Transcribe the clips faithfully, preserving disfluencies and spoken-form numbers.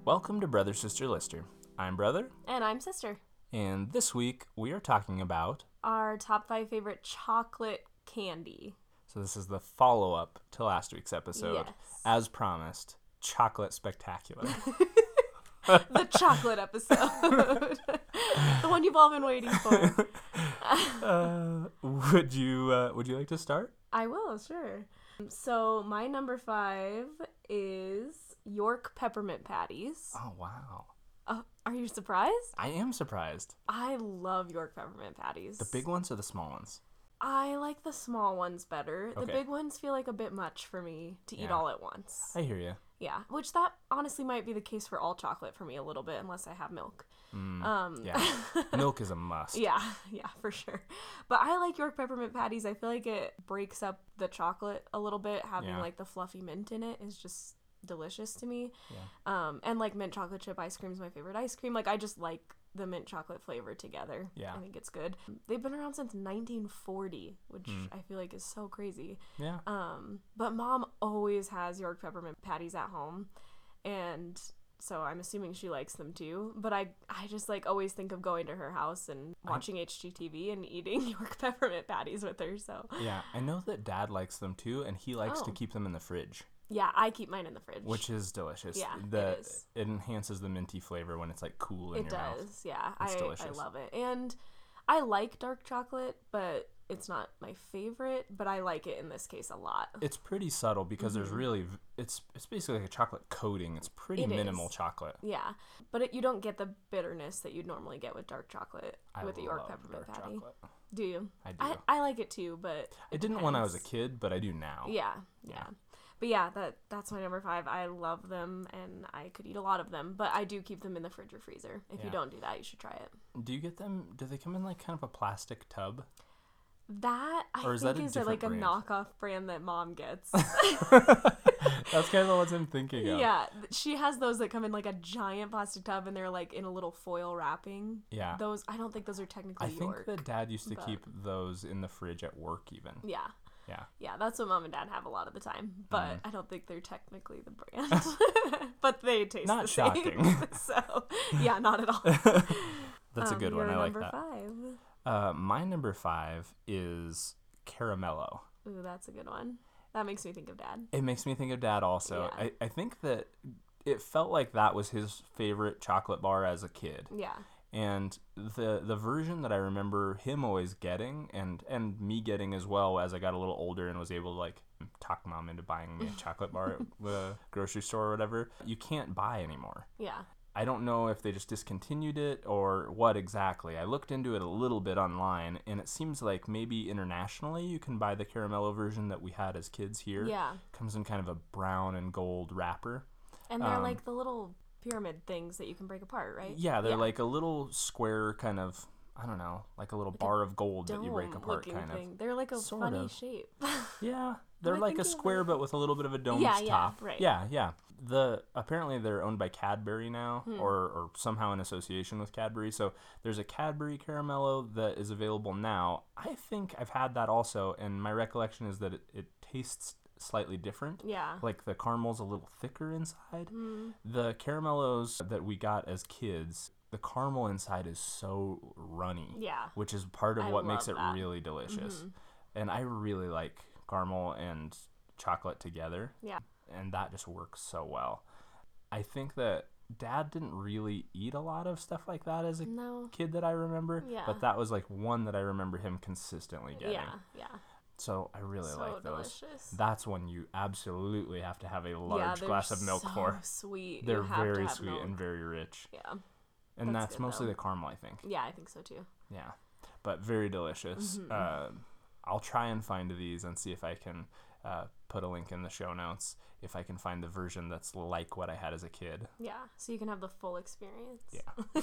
Welcome to Brother Sister Lister. I'm Brother. And I'm Sister. And this week we are talking about our top five favorite chocolate candy. So this is the follow-up to last week's episode. Yes. As promised, Chocolate Spectacular. The chocolate episode. The one you've all been waiting for. uh, would you uh, would you like to start? I will, sure. So my number five is York peppermint patties. Oh, wow. Uh, are you surprised? I am surprised. I love York peppermint patties. The big ones or the small ones? I like the small ones better. Okay. The big ones feel like a bit much for me to eat Yeah. all at once. I hear you. Yeah, which that honestly might be the case for all chocolate for me a little bit, unless I have milk. Mm, Um, yeah. Milk is a must. Yeah, yeah, for sure. But I like York peppermint patties. I feel like it breaks up the chocolate a little bit. Having Yeah. like the fluffy mint in it is just delicious to me. Yeah. Um, and like mint chocolate chip ice cream is my favorite ice cream. Like I just like the mint chocolate flavor together. Yeah. I think it's good. They've been around since nineteen forty, which Mm. I feel like is so crazy. Yeah. Um, but mom always has York peppermint patties at home, and so I'm assuming she likes them too. But I, I just like always think of going to her house and watching H G T V and eating York peppermint patties with her. So Yeah, I know that Dad likes them too, and he likes to Oh. keep them in the fridge, yeah, I keep mine in the fridge. which is delicious. Yeah, the, it is. It enhances the minty flavor when it's like cool in it your does. mouth. Yeah, It's I, I delicious. love it, and I like dark chocolate, but it's not my favorite. But I like it in this case a lot. It's pretty subtle because there's Mhm. really v- it's it's basically like a chocolate coating. It's pretty It minimal is. chocolate. Yeah, but it, you don't get the bitterness that you'd normally get with dark chocolate I with the York love peppermint dark patty. chocolate. Do you? I do. I, I like it too, but I it didn't when I was a depends. kid, but I do now. Yeah, yeah, Yeah. But yeah, that that's my number five. I love them, and I could eat a lot of them, but I do keep them in the fridge or freezer. If Yeah. you don't do that, you should try it. Do you get them? Do they come in like kind of a plastic tub? That I Or is think that a is a, like a different knockoff brand that mom gets. That's kind of what I'm thinking of. Yeah, th- she has those that come in like a giant plastic tub, and they're like in a little foil wrapping. Yeah. Those I don't think those are technically I think York. that Dad used to but- keep those in the fridge at work even. Yeah. Yeah. Yeah, that's what mom and dad have a lot of the time, but Mm. I don't think they're technically the brand. But they taste Not the shocking. same. So, yeah, not at all. That's a Um, good one. your I like number that. five. Uh, my number five is Caramello. Ooh, that's a good one. That makes me think of dad. It makes me think of Dad also. Yeah. I, I think that it felt like that was his favorite chocolate bar as a kid. Yeah. And the the version that I remember him always getting and, and me getting as well as I got a little older and was able to like talk Mom into buying me a chocolate bar at the grocery store or whatever, you can't buy anymore. Yeah. I don't know if they just discontinued it or what exactly. I looked into it a little bit online, and it seems like maybe internationally you can buy the Caramello version that we had as kids here. Yeah. Comes in kind of a brown and gold wrapper. And they're Um, like the little pyramid things that you can break apart, right? Yeah, they're like a little square kind of, I don't know, like a little bar of gold that you break apart Dome-looking kind of. thing. They're like a Sort funny of. shape. Yeah, they're I like a thinking of square it? but with a little bit of a domed Yeah, yeah, top. right. Yeah, yeah. The apparently they're owned by Cadbury now, Hmm. or, or somehow in association with Cadbury. So there's a Cadbury Caramello that is available now. I think I've had that also, and my recollection is that it, it tastes slightly different. Yeah. Like the caramel's a little thicker inside. Mm. The caramellos that we got as kids, the caramel inside is so runny, Yeah. which is part of I what makes love it that. really delicious. Mhm. And I really like caramel and chocolate together. Yeah. And that just works so well. I think that Dad didn't really eat a lot of stuff like that as a No. kid that I remember. Yeah. But that was like one that I remember him consistently getting. Yeah. Yeah. So I really So like those. delicious. That's one you absolutely have to have a large yeah, they're glass of milk so for. sweet. They're You have to very have sweet milk. and very rich. Yeah. And That's that's, good, mostly though. the caramel, I think. Yeah, I think so too. Yeah. But very delicious. Mhm. Uh, I'll try and find these and see if I can uh, put a link in the show notes if I can find the version that's like what I had as a kid. Yeah, so you can have the full experience. Yeah.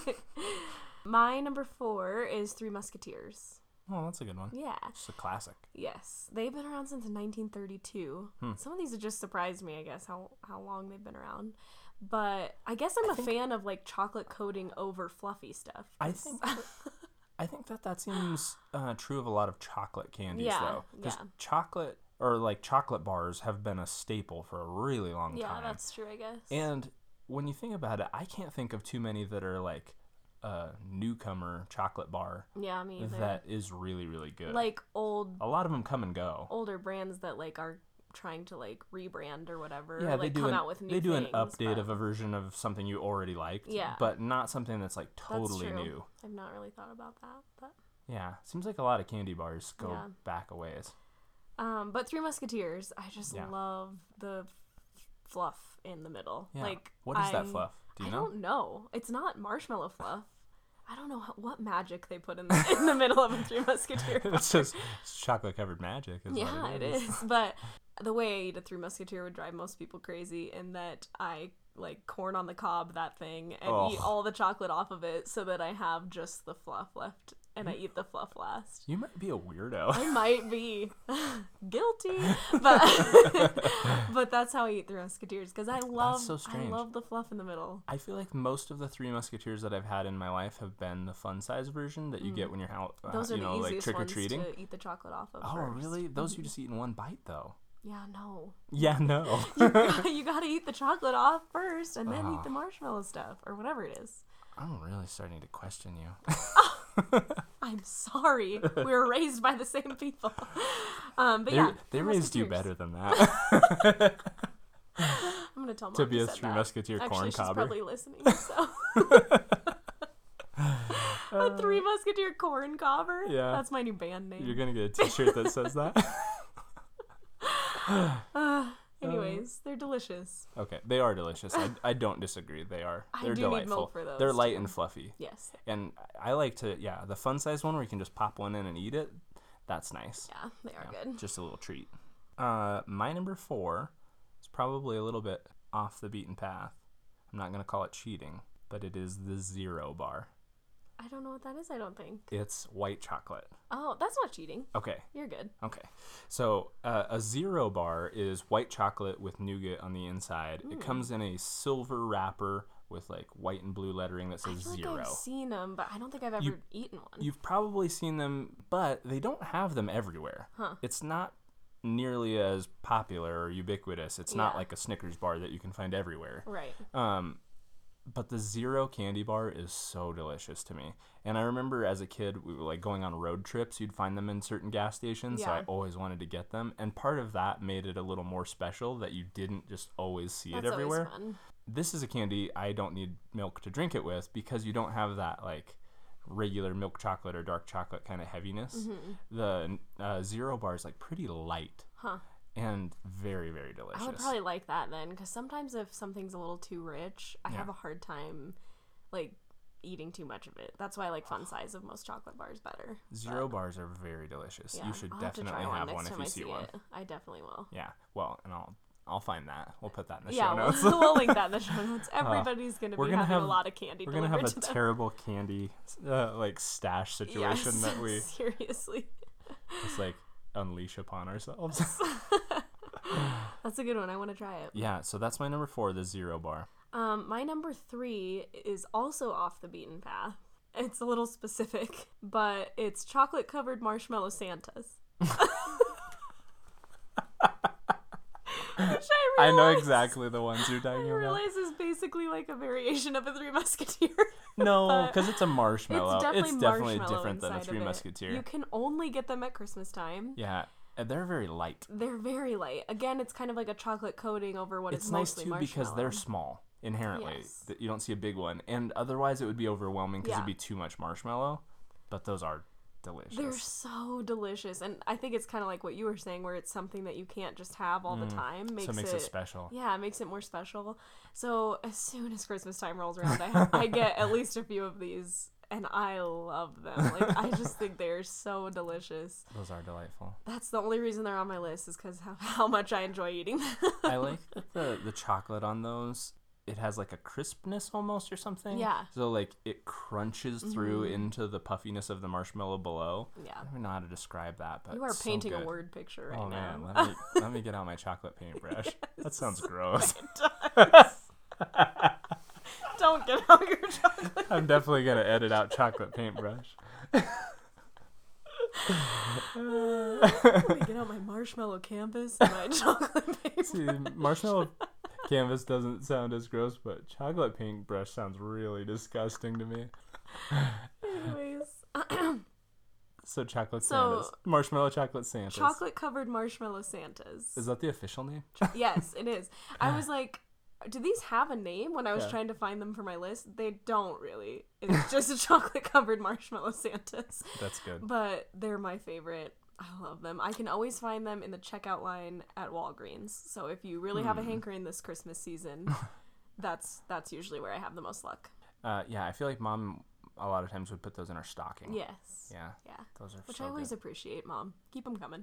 My number four is Three Musketeers. Oh, that's a good one. Yeah. It's a classic. Yes. They've been around since nineteen thirty-two. Hmm. Some of these have just surprised me, I guess, how, how long they've been around. But I guess I'm I a think- fan of, like, chocolate coating over fluffy stuff. I 'cause- think that, I think that that seems uh, true of a lot of chocolate candies, Yeah, though. Because yeah. chocolate, or like chocolate bars, have been a staple for a really long yeah, time. that's true, I guess. And when you think about it, I can't think of too many that are like a newcomer chocolate bar Yeah, me either. that is really, really good. Like old, a lot of them come and go. older brands that like are trying to like rebrand or whatever. Yeah, or, they like do come an, out with new they do things, an update but of a version of something you already liked. Yeah. But not something that's like that's totally true. new. I've not really thought about that, but Yeah, seems like a lot of candy bars go Yeah. back a ways. um, but Three Musketeers, I just Yeah. love the f- fluff in the middle. Yeah. Like What is I, that fluff? Do you I know? don't know. It's not marshmallow fluff. I don't know how, what magic they put in the, in the middle of a Three Musketeer bar. It's just it's chocolate covered magic. Is Yeah, what it it is. is. But the way I eat a Three Musketeer would drive most people crazy in that I like corn on the cob that thing and Oh. eat all the chocolate off of it so that I have just the fluff left and I eat the fluff last. You might be a weirdo. I might be guilty, but but that's how I eat Three Musketeers because I love so I strange. love the fluff in the middle. I feel like most of the Three Musketeers that I've had in my life have been the fun size version that you get when you're out, uh, Those are you the know, like easiest trick or ones treating. to eat the chocolate off of. Oh, first. really? Those you just eat in one bite, though. Yeah, no. Yeah, no. You gotta, you gotta eat the chocolate off first and then Oh. eat the marshmallow stuff or whatever it is. I'm really starting to question you. I'm sorry. We were raised by the same people. Um, but They, yeah, they Three raised you Musketeers. better than that. I'm gonna tell mom to be you a said Three that. Musketeer Actually, corn she's cobber. probably listening. So. A Three Musketeer corn cobber. Yeah. That's my new band name. You're gonna get a T-shirt that says that. Uh, anyways, they're delicious. Okay, they are delicious. I, I don't disagree. They are. I They're do need delightful. milk for those, They're light too. and fluffy. Yes. And I like to, yeah, the fun size one where you can just pop one in and eat it. That's nice. Yeah, they are Yeah, good. Just a little treat. Uh, my number four is probably a little bit off the beaten path. I'm not gonna call it cheating, but it is the Zero Bar. I don't know what that is. I don't think. It's white chocolate. Oh, that's not cheating. Okay. You're good. Okay. So uh, a Zero Bar is white chocolate with nougat on the inside. Mm. It comes in a silver wrapper with like white and blue lettering that I says feel like zero. I've seen them, but I don't think I've ever You- eaten one. You've probably seen them, but they don't have them everywhere. Huh. It's not nearly as popular or ubiquitous. It's not Yeah. like a Snickers bar that you can find everywhere. Right. Um, but the Zero candy bar is so delicious to me. And I remember as a kid, we were like going on road trips. You'd find them in certain gas stations, so I Yeah. always wanted to get them. And part of that made it a little more special that you didn't just always see That's it everywhere. always fun. This is a candy I don't need milk to drink it with because you don't have that like regular milk chocolate or dark chocolate kind of heaviness. Mm-hmm. The uh, Zero bar is like pretty light Huh. and very, very delicious. I would probably like that then, because sometimes if something's a little too rich, I Yeah. have a hard time, like, eating too much of it. That's why I like fun size of most chocolate bars better. Zero bars are very delicious. Yeah, You should I'll have to definitely try have next one if time you I see one. It. I definitely will. Yeah. Well, and I'll I'll find that. We'll put that in the Yeah, show we'll, notes. we'll link that in the show notes. Everybody's gonna we're be gonna having have- a lot of candy We're gonna delivered have a to them. terrible candy uh, like stash situation Yes, that we seriously. just like unleash upon ourselves. That's a good one. I want to try it. Yeah. So that's my number four, the Zero bar. Um, my number three is also off the beaten path. It's a little specific, but it's chocolate covered marshmallow Santas. Which I I know realize- exactly the ones you're I talking about. realize is basically like a variation of a Three Musketeer. No, but because it's a marshmallow. It's definitely, definitely marshmallow different than a inside Three of it. Musketeer. You can only get them at Christmas time. Yeah, and they're very light. They're very light. Again, it's kind of like a chocolate coating over what It's is nice mostly too because they're marshmallow. small inherently. Yes. That you don't see a big one, and otherwise it would be overwhelming because Yeah. it'd be too much marshmallow. But those are delicious. They're so delicious, and I think it's kind of like what you were saying, where it's something that you can't just have all the time. Makes so it makes it, it special. Yeah, it makes it more special. So as soon as Christmas time rolls around, I, I get at least a few of these, and I love them. Like I just think they're so delicious. Those are delightful. That's the only reason they're on my list is because how, how much I enjoy eating them. I like that the the chocolate on those. It has like a crispness almost or something. Yeah. So like it crunches through into the puffiness of the marshmallow below. Yeah. I don't even know how to describe that, but You are it's so painting a good. word picture right Oh now. man, let me let me get out my chocolate paintbrush. That sounds gross. Don't get out your chocolate. I'm definitely gonna edit out chocolate paintbrush. Let me get out my marshmallow canvas and my chocolate paper. See, marshmallow Canvas doesn't sound as gross, but chocolate paintbrush sounds really disgusting to me. Anyways. So chocolate So- Santas. Marshmallow chocolate Santas. Chocolate covered marshmallow Santas. Is that the official name? Yes, it is. I was like, do these have a name when I was Yeah. trying to find them for my list? They don't really. It's just a chocolate covered marshmallow Santas. That's good. But they're my favorite. I love them. I can always find them in the checkout line at Walgreens. So if you really have a Hmm. hankering this Christmas season, that's that's usually where I have the most luck. Uh, yeah, I feel like Mom a lot of times would put those in our stocking. Yes. Yeah, Yeah. those are Which so I always good. appreciate, Mom. Keep them coming.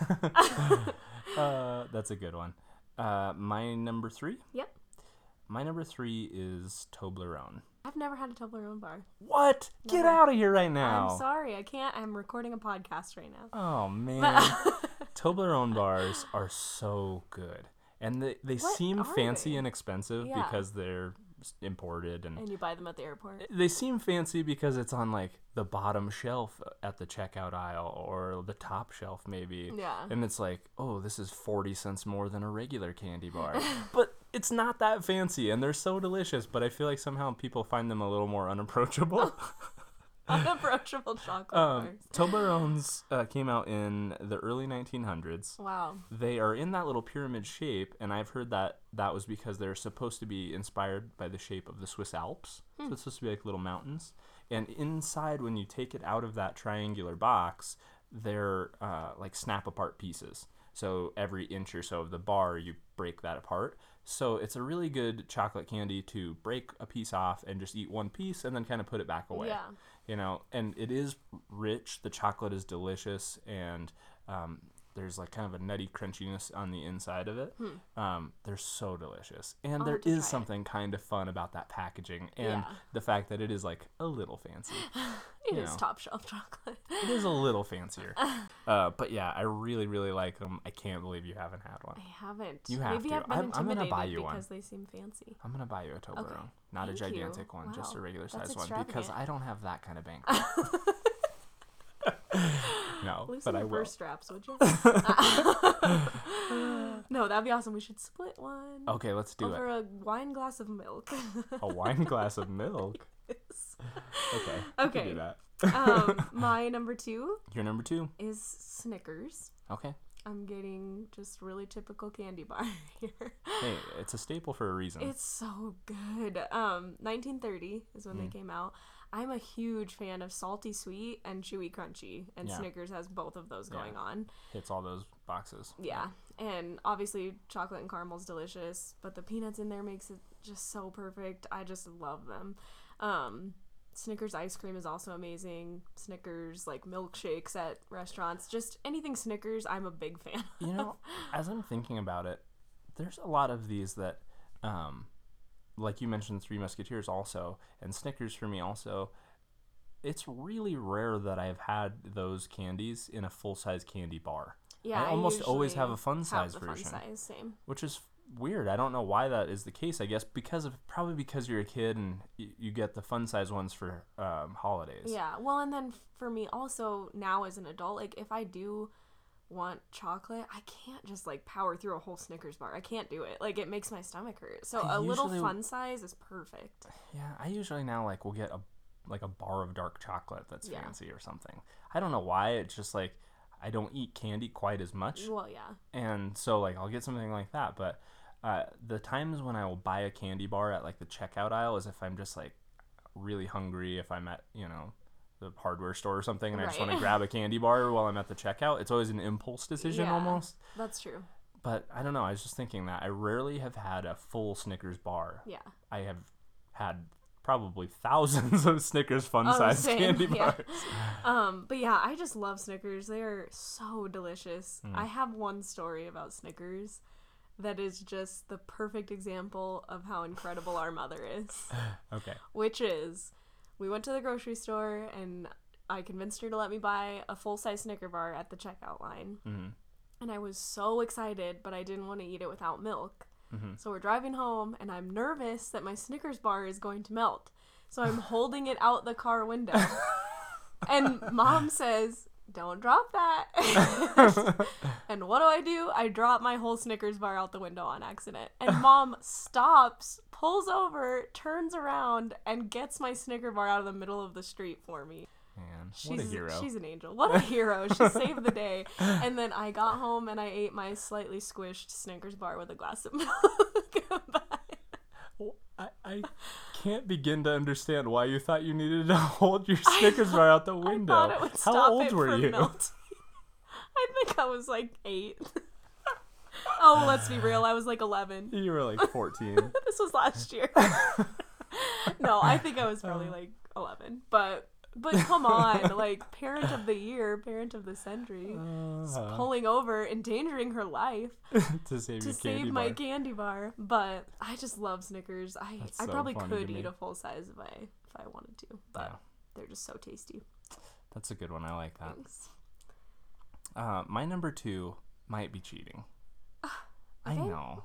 uh, that's a good one. Uh, my number three? Yep. My number three is Toblerone. I've never had a Toblerone bar. What? Get Never. out of here right now. I'm sorry. I can't. I'm recording a podcast right now. Oh, man. Toblerone bars are so good. And they, they What seem are fancy they? and expensive Yeah. because they're imported. And And you buy them at the airport. they seem fancy because it's on, like, the bottom shelf at the checkout aisle or the top shelf, maybe. Yeah. And it's like, oh, this is forty cents more than a regular candy bar. But it's not that fancy, and they're so delicious, but I feel like somehow people find them a little more unapproachable. Unapproachable chocolate um, bars. Toblerones uh, came out in the early nineteen hundreds. Wow. They are in that little pyramid shape, and I've heard that that was because they're supposed to be inspired by the shape of the Swiss Alps. Hmm. So it's supposed to be like little mountains. And inside, when you take it out of that triangular box, they're uh, like snap-apart pieces. So every inch or so of the bar, you break that apart. So it's a really good chocolate candy to break a piece off and just eat one piece and then kind of put it back away. Yeah. You know, and it is rich. The chocolate is delicious, and um, there's like kind of a nutty crunchiness on the inside of it. Hmm. Um, they're so delicious, and I'll there have to is try it. something kind of fun about that packaging and Yeah. the fact that it is like a little fancy. It You is know. top shelf chocolate. It is a little fancier, uh, but yeah, I really, really like them. I can't believe you haven't had one. I haven't. You have Maybe to. I've been I'm- I'm gonna intimidated buy you one. because they seem fancy. I'm gonna buy you a Toblerone, not a Thank you. gigantic one, just a Wow. regular That's size one, because extravagant. I don't have that kind of bank. No, Loosen but I your will. purse straps, would you? No, that'd be awesome. We should split one. Okay, let's do over it. a wine glass of milk. A wine glass of milk. Yes. Okay. we can Okay. do that. um, my number two Your number two. is Snickers. Okay. I'm getting just really typical candy bar here. Hey, it's a staple for a reason. It's so good. Um, nineteen thirty is when Mm. they came out. I'm a huge fan of salty sweet and chewy crunchy, and Yeah. Snickers has both of those Yeah. going on. Hits all those boxes. Yeah, and obviously chocolate and caramel's delicious, but the peanuts in there makes it just so perfect. I just love them. Um, Snickers ice cream is also amazing. Snickers like milkshakes at restaurants, just anything Snickers, I'm a big fan. You know, as I'm thinking about it, there's a lot of these that, um, like you mentioned, Three Musketeers also, and Snickers for me also. It's really rare that I've had those candies in a full-size candy bar. Yeah, I almost always usually have a fun size have the version. Fun size, same. Which is weird. I don't know why that is the case. I guess because of probably because you're a kid and y- you get the fun size ones for um, holidays. Yeah, well, and then for me also now as an adult, like if I do want chocolate, I can't just like power through a whole Snickers bar. I can't do it. Like it makes my stomach hurt. So I a little usually- fun size is perfect. Yeah, I usually now like will get a like a bar of dark chocolate that's Yeah. fancy or something. I don't know why. It's just like I don't eat candy quite as much, Well, yeah. and so like I'll get something like that. But uh, the times when I will buy a candy bar at like the checkout aisle is if I'm just like really hungry. If I'm at you know the hardware store or something, and I just Right. want to grab a candy bar while I'm at the checkout. It's always an impulse decision Yeah. almost. That's true. But I don't know. I was just thinking that I rarely have had a full Snickers bar. Yeah. I have had probably thousands of Snickers fun Oh, size same, candy yeah. bars. Um, but yeah, I just love Snickers. They are so delicious. Mm. I have one story about Snickers that is just the perfect example of how incredible our mother is. Okay. Which is, we went to the grocery store and I convinced her to let me buy a full-size Snicker bar at the checkout line. Mm-hmm. And I was so excited, but I didn't want to eat it without milk. Mm-hmm. So we're driving home, and I'm nervous that my Snickers bar is going to melt. So I'm holding it out the car window. And Mom says, don't drop that. And what do I do? I drop my whole Snickers bar out the window on accident. And Mom stops, pulls over, turns around, and gets my Snicker bar out of the middle of the street for me. Man, She's, what a hero. She's an angel. What a hero. She saved the day. And then I got home and I ate my slightly squished Snickers bar with a glass of milk. Well, I, I can't begin to understand why you thought you needed to hold your Snickers bar out the window. I thought it would stop How old it were from you? melting. I think I was like eight. Oh, let's be real. I was like eleven. You were like fourteen. This was last year. No, I think I was probably like eleven. But but come on, like parent of the year, parent of the century, Uh, pulling over, endangering her life to save to your save candy my bar. candy bar. But I just love Snickers. I That's I so probably funny to could me. eat a full size if I if I wanted to, but Yeah. they're just so tasty. That's a good one. I like that. Thanks. Uh, my number two might be cheating. I okay. know.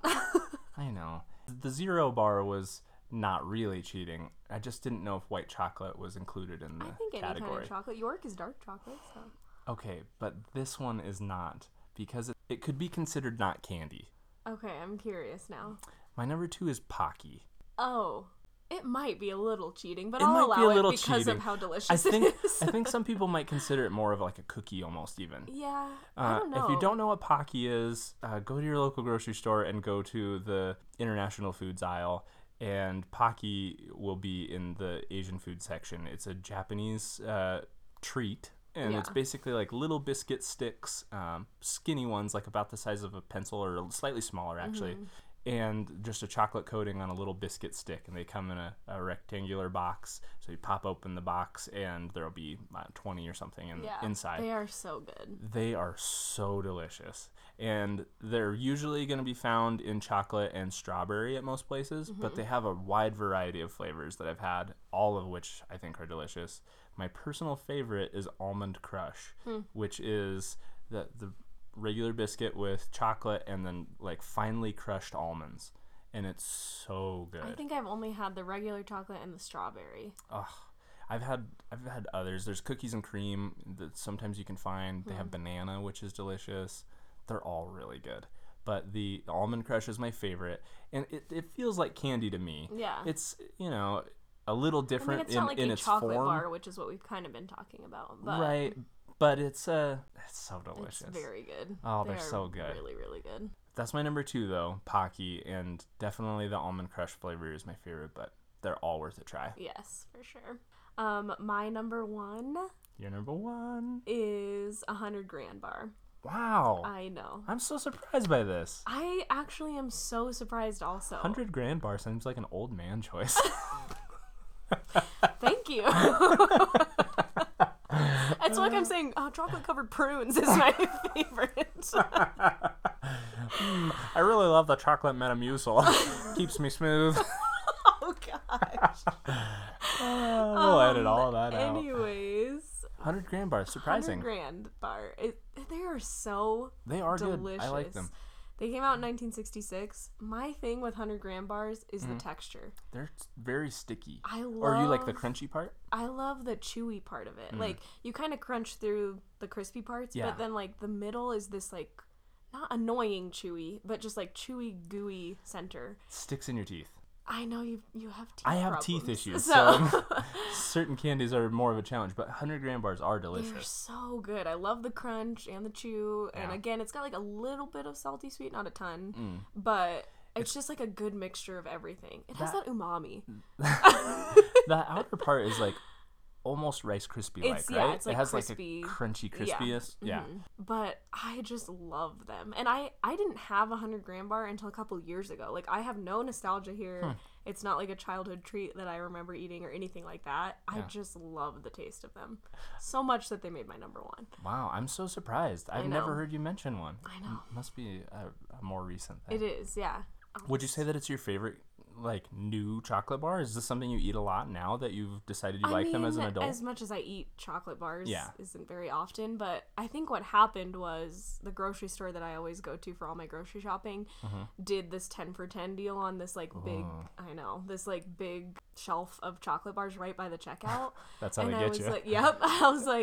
I know. The zero bar was not really cheating. I just didn't know if white chocolate was included in the I think any category. kind of chocolate. York is dark chocolate, so. Okay, but this one is not because it, it could be considered not candy. Okay, I'm curious now. My number two is Pocky. Oh, it might be a little cheating, but It I'll might allow be a it little because cheating. of how delicious I think it is. I think some people might consider it more of like a cookie almost even. Yeah, Uh, I don't know. If you don't know what Pocky is, uh, go to your local grocery store and go to the international foods aisle, and Pocky will be in the Asian food section. It's a Japanese uh, treat, and it's Yeah. basically like little biscuit sticks, um, skinny ones, like about the size of a pencil or slightly smaller actually. Mm-hmm. And just a chocolate coating on a little biscuit stick, and they come in a, a rectangular box. So you pop open the box, and there'll be uh, twenty or something in, Yeah, inside. they are so good. They are so delicious, and they're usually going to be found in chocolate and strawberry at most places, Mm-hmm. but they have a wide variety of flavors that I've had, all of which I think are delicious. My personal favorite is Almond Crush, Hmm. which is the the regular biscuit with chocolate and then like finely crushed almonds, and it's so good. I think I've only had the regular chocolate and the strawberry. Ugh. I've had I've had others. There's cookies and cream that sometimes you can find. They have banana, which is delicious. They're all really good. But the, the Almond Crush is my favorite, and it, it feels like candy to me. Yeah. It's, you know, a little I mean, different it's in, not like in a its chocolate form. bar, which is what we've kind of been talking about. But Right. But it's uh it's so it's delicious. very good. Oh, They they're are so good. Really, really good. That's my number two though, Pocky, and definitely the Almond Crush flavor is my favorite, but they're all worth a try. Yes, for sure. Um, my number one Your number one. is a hundred grand bar. Wow. I know. I'm so surprised by this. I actually am so surprised also. Hundred grand bar seems like an old man choice. Thank you. It's like I'm saying, oh, chocolate covered prunes is my favorite. Mm, I really love the chocolate Metamucil. Keeps me smooth. Oh gosh. Uh, we'll edit all of that out. Anyways, Hundred grand bar, surprising. hundred grand bar. It, they are so They are delicious. good. I like them. They came out in nineteen sixty-six. My thing with hundred grand bars is the texture. They're very sticky. I love. Or you like the crunchy part? I love the chewy part of it. Like you kind of crunch through the crispy parts, Yeah. but then like the middle is this like not annoying chewy, but just like chewy gooey center. Sticks in your teeth. I know you you have teeth. I have problems, teeth issues, so, so certain candies are more of a challenge. But hundred grand bars are they're delicious. so good. I love the crunch and the chew, and Yeah. again, it's got like a little bit of salty sweet, not a ton, Mm. but it's, just like a good mixture of everything. It has That- that umami. The outer part is like almost Rice Krispie like, It's- right? yeah, it's, like, it has crispy. like a crunchy crispiest. Yeah. Mhm. But I just love them. And I, I didn't have a hundred gram bar until a couple years ago. Like I have no nostalgia here. Hmm. It's not like a childhood treat that I remember eating or anything like that. I Yeah. just love the taste of them. So much that they made my number one. Wow, I'm so surprised. I've know. never heard you mention one. I know. M- must be a, a more recent thing. It is, yeah. Would you say that it's your favorite, like, new chocolate bar? Is this something you eat a lot now that you've decided you I like mean, them as an adult? as much as I eat chocolate bars Yeah. isn't very often, but I think what happened was the grocery store that I always go to for all my grocery shopping did this ten for ten deal on this like big, Ooh. I know, this like big shelf of chocolate bars right by the checkout. That's how and they I get was you. like, yep. I was like,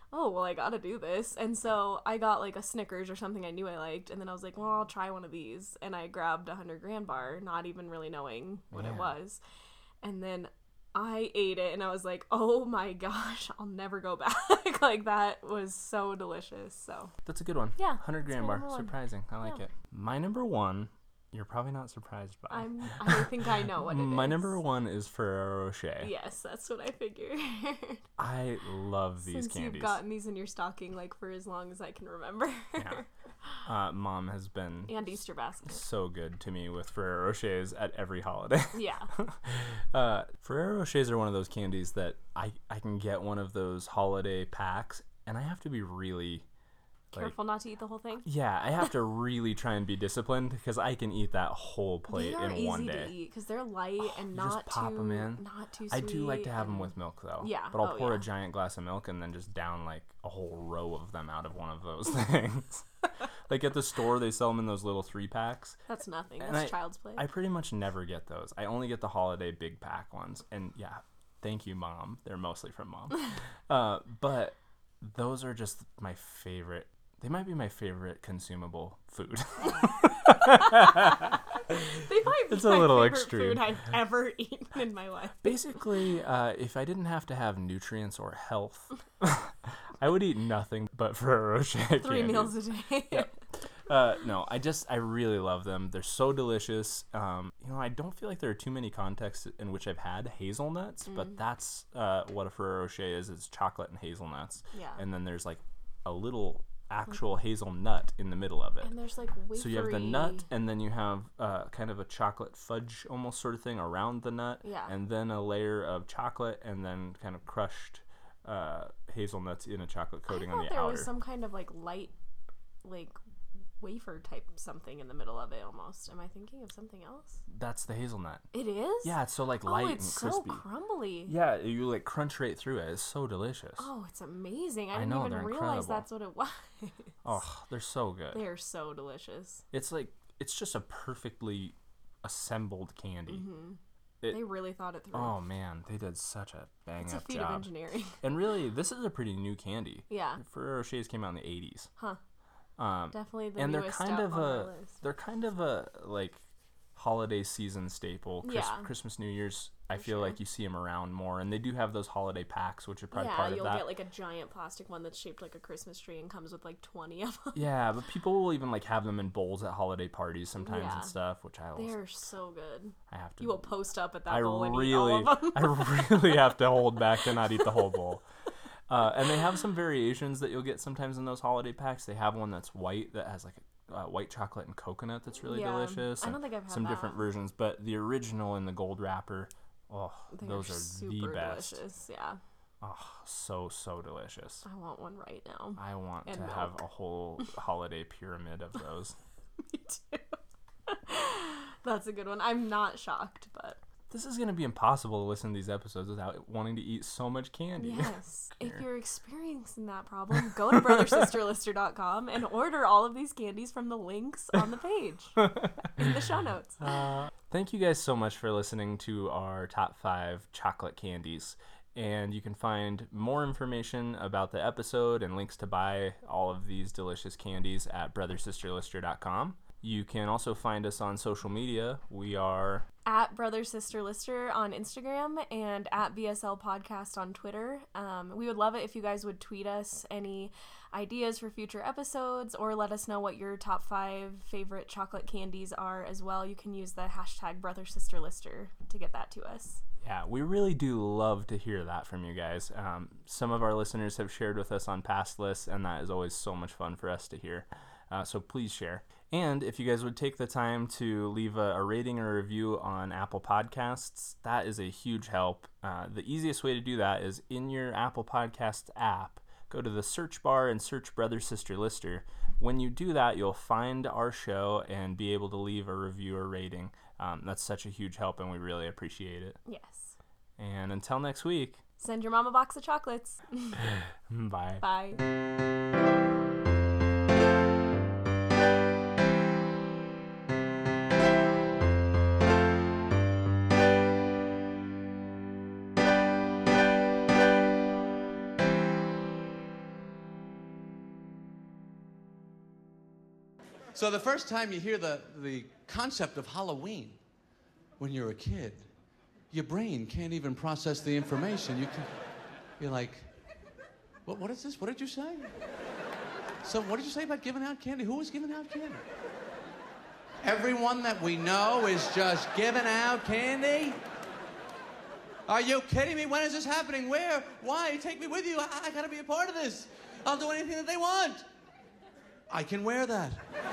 oh, well, I gotta do this. And so I got like a Snickers or something I knew I liked. And then I was like, well, I'll try one of these. And I grabbed a hundred gram bar, not even really knowing what Man. it was. And then I ate it and I was like, oh my gosh, I'll never go back. Like, that was so delicious. So That's a good one. Yeah, one hundred gram my bar. number one. Surprising. I like Yeah. it. My number one, you're probably not surprised by. I'm, I think I know what it My is. number one is Ferrero Rocher. Yes, that's what I figured. I love these Since candies. you've gotten these in your stocking like for as long as I can remember. Yeah. Uh, Mom has been And Easter basket. so good to me with Ferrero Rochers at every holiday. Yeah. uh, Ferrero Rochers are one of those candies that I, I can get one of those holiday packs, and I have to be really... Like, Careful not to eat the whole thing. yeah, I have to really try and be disciplined because I can eat that whole plate They are in easy one day. to eat because they're light and you not just pop too, 'em in. not too sweet. I do like to have them and- with milk though. Yeah, But I'll oh, pour yeah. a giant glass of milk and then just down like a whole row of them out of one of those things. Like at the store, they sell them in those little three packs. That's nothing. And That's I- child's play. I pretty much never get those. I only get the holiday big pack ones. And yeah, thank you, Mom. They're mostly from Mom. uh, but those are just my favorite. They might be my favorite consumable food. They might be It's a my little favorite extreme. food I've ever eaten in my life. Basically, uh, if I didn't have to have nutrients or health, I would eat nothing but Ferrero Rocher Three candies. meals a day. Yep. Uh, no, I just, I really love them. They're so delicious. Um, you know, I don't feel like there are too many contexts in which I've had hazelnuts, Mm. but that's uh, what a Ferrero Rocher is. It's chocolate and hazelnuts. Yeah. And then there's like a little actual hazelnut in the middle of it. And there's like wafery. So you have the nut, and then you have uh, kind of a chocolate fudge almost sort of thing around the nut, Yeah. and then a layer of chocolate, and then kind of crushed uh, hazelnuts in a chocolate coating I on thought the there outer. was some kind of like light, like wafer type something in the middle of it almost. Am I thinking of something else? That's the hazelnut. It is? Yeah, it's so like Oh, light it's and crispy. so crumbly. Yeah, you like crunch right through it. It's so delicious. Oh, it's amazing. I I didn't know, even they're realize incredible. that's what it was. Oh, they're so good. They are so delicious. It's like it's just a perfectly assembled candy. It- They really thought it through. Oh man, they did such a bang it's a up feat of job. engineering. And really, this is a pretty new candy. Yeah. Ferrero Rochers came out in the eighties. Huh. Um, Definitely the and they're newest kind out of on a our list. they're kind of a like holiday season staple. Chris, Yeah. Christmas, New Year's. I For feel sure. like you see them around more, and they do have those holiday packs, which are probably Yeah, part of you'll that. get like a giant plastic one that's shaped like a Christmas tree and comes with like twenty of them. Yeah, but people will even like have them in bowls at holiday parties sometimes Yeah. and stuff, which I also, They're so good. I have to. You will post up at that I bowl and really, eat all of them. I really have to hold back to not eat the whole bowl. Uh, and they have some variations that you'll get sometimes in those holiday packs. They have one that's white that has like a uh, white chocolate and coconut that's really Yeah, delicious. I don't and think I've had some that. different versions, but the original in the gold wrapper, oh, They those are are super the best. delicious. Yeah, Oh, so so delicious. I want one right now. I want And to have milk. a whole holiday pyramid of those. Me too. That's a good one. I'm not shocked, but This is gonna be impossible to listen to these episodes without wanting to eat so much candy. yes, if you're experiencing that problem, go to brother sister lister dot com and order all of these candies from the links on the page in the show notes. Uh, thank you guys so much for listening to our top five chocolate candies. And you can find more information about the episode and links to buy all of these delicious candies at brother sister lister dot com. You can also find us on social media. We are At Brother Sister Lister on Instagram and at B S L Podcast on Twitter. Um, we would love it if you guys would tweet us any ideas for future episodes or let us know what your top five favorite chocolate candies are as well. You can use the hashtag Brother Sister Lister to get that to us. Yeah, we really do love to hear that from you guys. Um, some of our listeners have shared with us on past lists, and that is always so much fun for us to hear. Uh, so please share. And if you guys would take the time to leave a, a rating or a review on Apple Podcasts, that is a huge help. Uh, the easiest way to do that is in your Apple Podcasts app. Go to the search bar and search Brother Sister Lister. When you do that, you'll find our show and be able to leave a review or rating. Um, that's such a huge help, and we really appreciate it. Yes. And until next week, Send your mom a box of chocolates. bye. Bye. So the first time you hear the, the concept of Halloween when you're a kid, your brain can't even process the information. You can, you're like, what, what is this? What did you say? So what did you say about giving out candy? Who was giving out candy? Everyone that we know is just giving out candy? Are you kidding me? When is this happening? Where? Why? Take me with you. I, I gotta be a part of this. I'll do anything that they want. I can wear that.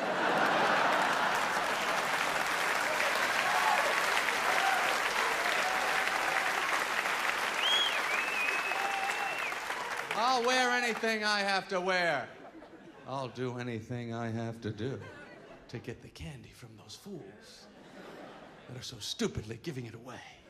I'll wear anything I have to wear. I'll do anything I have to do to get the candy from those fools that are so stupidly giving it away.